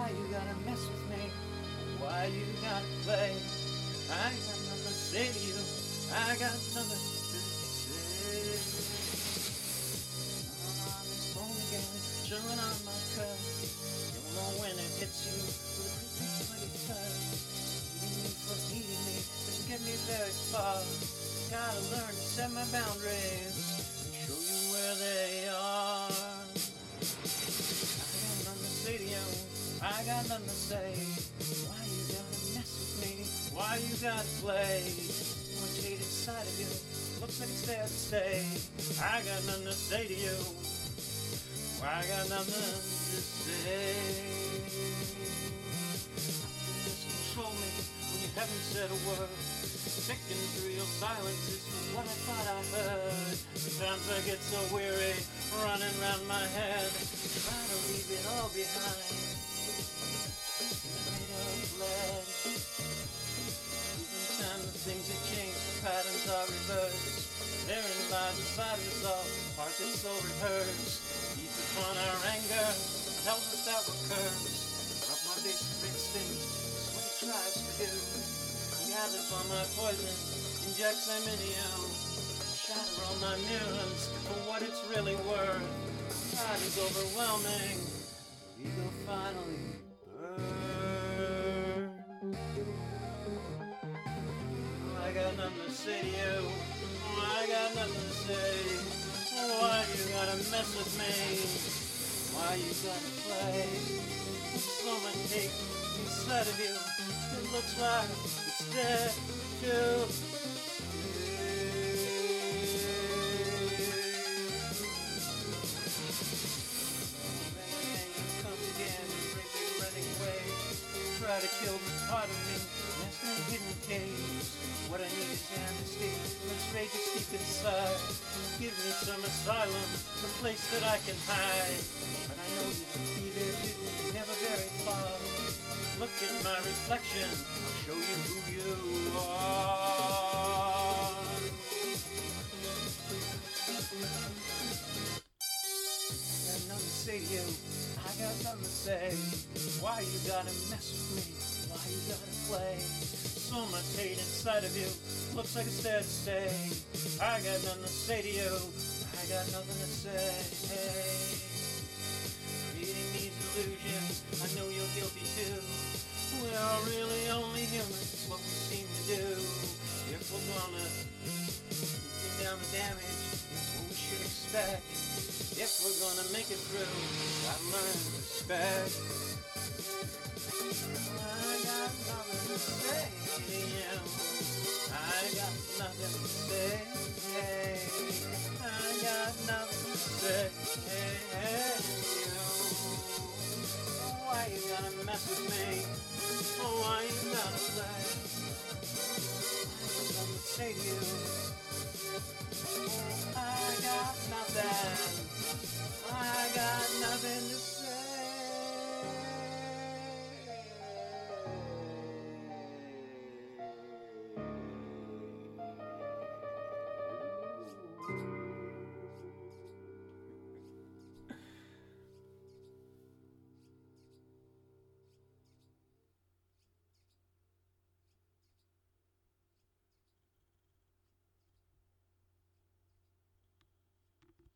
Why you gotta mess with me? Why you gotta play? I got nothing to say to you. I got nothing to say. I'm on this phone again, chilling on my cuff. You'll know when it hits you with a quick pretty touch. Eating me for eating me doesn't get me very far. Gotta learn to set my boundaries and show you where they are. I got nothing to say to you. I got nothing to say. Why you gotta mess with me? Why you gotta play? What's hate inside of you? Looks like it's there to stay. I got nothing to say to you. I got nothing to say. Just control me when you haven't said a word. Picking through your silence is what I thought I heard. Sometimes I get so weary, running round my head. Try to leave it all behind. Made of lead. Even time the things have changed, the patterns are reversed. Therein lies inside of us all, part that's so rehearsed. Feeds upon our anger, tells us that we're cursed. Rub my basic instinct, that's what it tries to do. Gathers all my poison, injects them into you. Shatter all my mirrors for what it's really worth. Pride is overwhelming, ego finally burns. I got nothing to say to you. I got nothing to say. Why you gotta mess with me? Why you gotta play? So much hate inside of you. It looks like it's dead too. Comes again, breaking, running away. Try to kill the part of me. That's no hidden cage. What I need is amnesty. Let's rage is deep inside. Give me some asylum, a place that I can hide. But I know you can be there too, never very far. Look at my reflection, I'll show you who you are. I got nothing to say to you, I got nothing to say. Why you gotta mess with me? Why you gotta play? So much hate inside of you, looks like it's there to stay. I got nothing to say to you, I got nothing to say. Creating these illusions, I know you're guilty too. We are really only humans, what we seem to do. If we're gonna bring down the damage, it's what we should expect. If we're gonna make it through, gotta learn respect. I got nothing to say to you. I got nothing to say. I got nothing to say to you. Why you gotta mess with me? Why you gotta play? I got nothing to say to you. I got nothing.